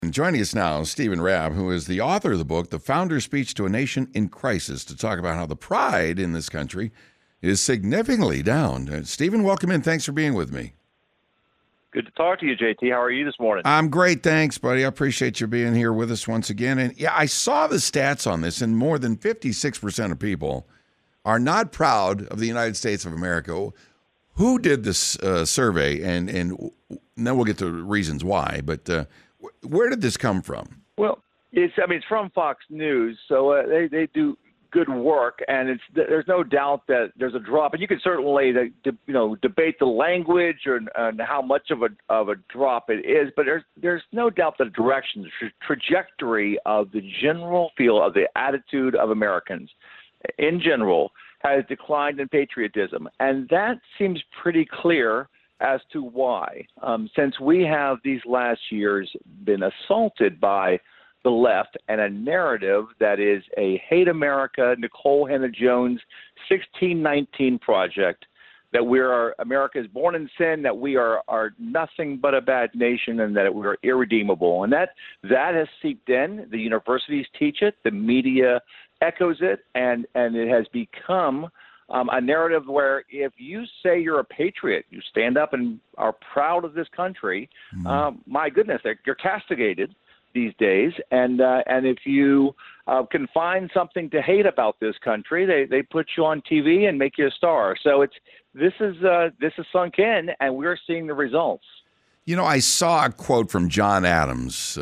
And joining us now, Stephen Rabb, who is the author of the book, The Founder's Speech to a Nation in Crisis, to talk about how the pride in this country is significantly down. Stephen, welcome in. Thanks for being with me. Good to talk to you, JT. How are you this morning? I'm great, thanks, buddy. I appreciate you being here with us once again. And yeah, I saw the stats on this, and more than 56% of people are not proud of the United States of America. Who did this survey? And then we'll get to reasons why. But where did this come from? Well, it's from Fox News, so they do good work, and there's no doubt that there's a drop, and you can certainly debate the language and how much of a drop it is, but there's no doubt the direction, the trajectory of the general feel of the attitude of Americans in general has declined in patriotism, and that seems pretty clear as to why. Since we have these last years been assaulted by the left and a narrative that is a hate America, Nicole Hannah-Jones 1619 project, that America is born in sin, that we are nothing but a bad nation, and that we are irredeemable. And that has seeped in. The universities teach it. The media echoes it. And it has become a narrative where if you say you're a patriot, you stand up and are proud of this country, my goodness, you're castigated these days, and if you can find something to hate about this country, they put you on TV and make you a star. So this is sunk in, and we're seeing the results. You know, I saw a quote from John Adams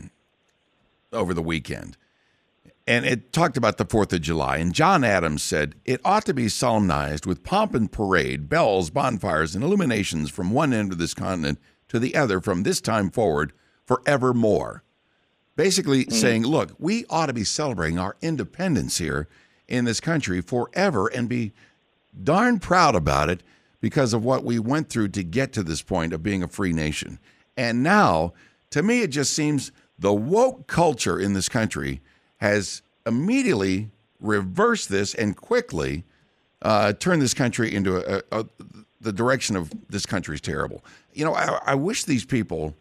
over the weekend, and it talked about the 4th of July. And John Adams said, "It ought to be solemnized with pomp and parade, bells, bonfires, and illuminations from one end of this continent to the other from this time forward forevermore." Basically saying, look, we ought to be celebrating our independence here in this country forever and be darn proud about it because of what we went through to get to this point of being a free nation. And now, to me, it just seems the woke culture in this country has immediately reversed this and quickly turned this country into the direction of this country is terrible. You know, I wish these people,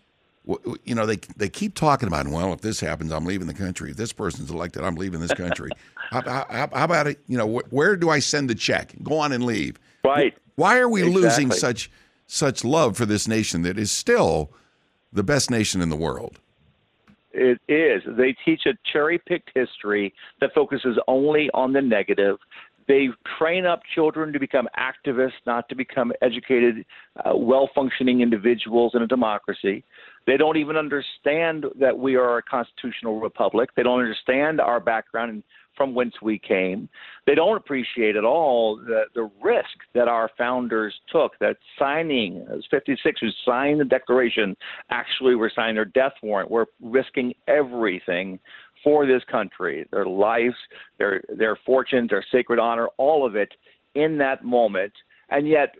you know, they keep talking about, well, if this happens, I'm leaving the country. If this person's elected, I'm leaving this country. How about it? You know, where do I send the check? Go on and leave. Right. Why are we losing such love for this nation that is still the best nation in the world? It is. They teach a cherry-picked history that focuses only on the negative. They train up children to become activists, not to become educated, well-functioning individuals in a democracy. They don't even understand that we are a constitutional republic. They don't understand our background and from whence we came. They don't appreciate at all the risk that our founders took, that signing, as 56 who signed the Declaration, actually were signing their death warrant. We're risking everything for this country, their lives, their fortunes, their sacred honor, all of it in that moment. And yet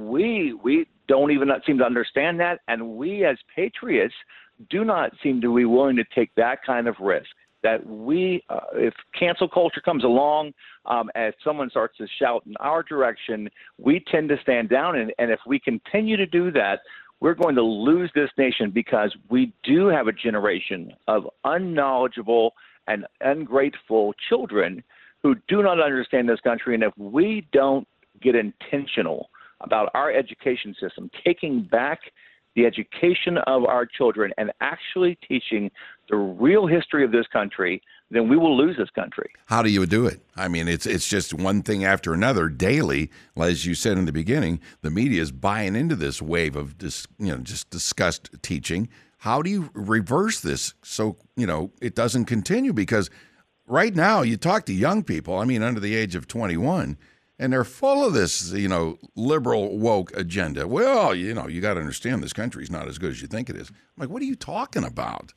we don't even seem to understand that, and we as patriots do not seem to be willing to take that kind of risk. That we, if cancel culture comes along, as someone starts to shout in our direction, we tend to stand down, and if we continue to do that, we're going to lose this nation because we do have a generation of unknowledgeable and ungrateful children who do not understand this country, and if we don't get intentional about our education system, taking back the education of our children and actually teaching the real history of this country, then we will lose this country. How do you do it? I mean, it's just one thing after another daily. As you said in the beginning, the media is buying into this wave of just disgust teaching. How do you reverse this so, it doesn't continue? Because right now you talk to young people, under the age of 21, and they're full of this, liberal woke agenda. Well, you got to understand this country's not as good as you think it is. I'm like, what are you talking about?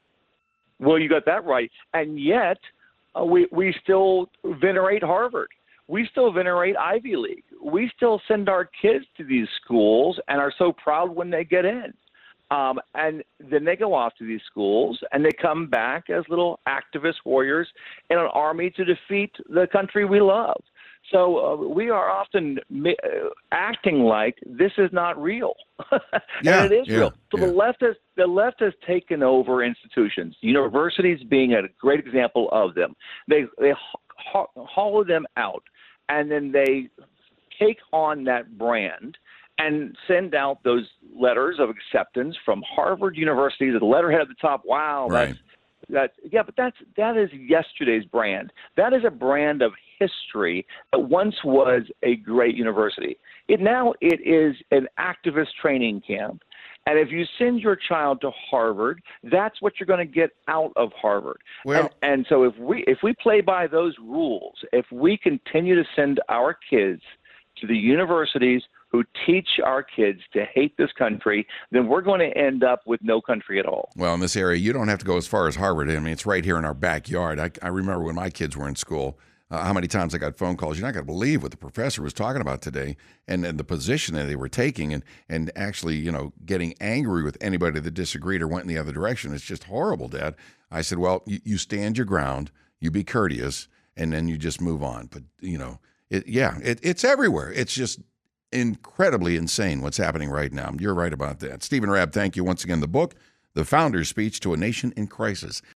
Well, you got that right. And yet we still venerate Harvard. We still venerate Ivy League. We still send our kids to these schools and are so proud when they get in. And then they go off to these schools and they come back as little activist warriors in an army to defeat the country we love. So we are often acting like this is not real, Yeah, and it is yeah, real. So yeah. the left has taken over institutions, universities being a great example of them. They hollow them out, and then they take on that brand and send out those letters of acceptance from Harvard University, the letterhead at the top. Wow, Right. but that is yesterday's brand. That is a brand of history that once was a great university. Now it is an activist training camp. And if you send your child to Harvard, that's what you're going to get out of Harvard. Well- and so if we play by those rules, if we continue to send our kids to the universities who teach our kids to hate this country, then we're going to end up with no country at all. Well, in this area, you don't have to go as far as Harvard. I mean, it's right here in our backyard. I remember when my kids were in school, how many times I got phone calls. You're not going to believe what the professor was talking about today and the position that they were taking and actually, getting angry with anybody that disagreed or went in the other direction. It's just horrible, Dad. I said, well, you stand your ground, you be courteous, and then you just move on. But, it's everywhere. It's just incredibly insane what's happening right now. You're right about that. Stephen Rabb, thank you once again. The book, The Founder's Speech to a Nation in Crisis.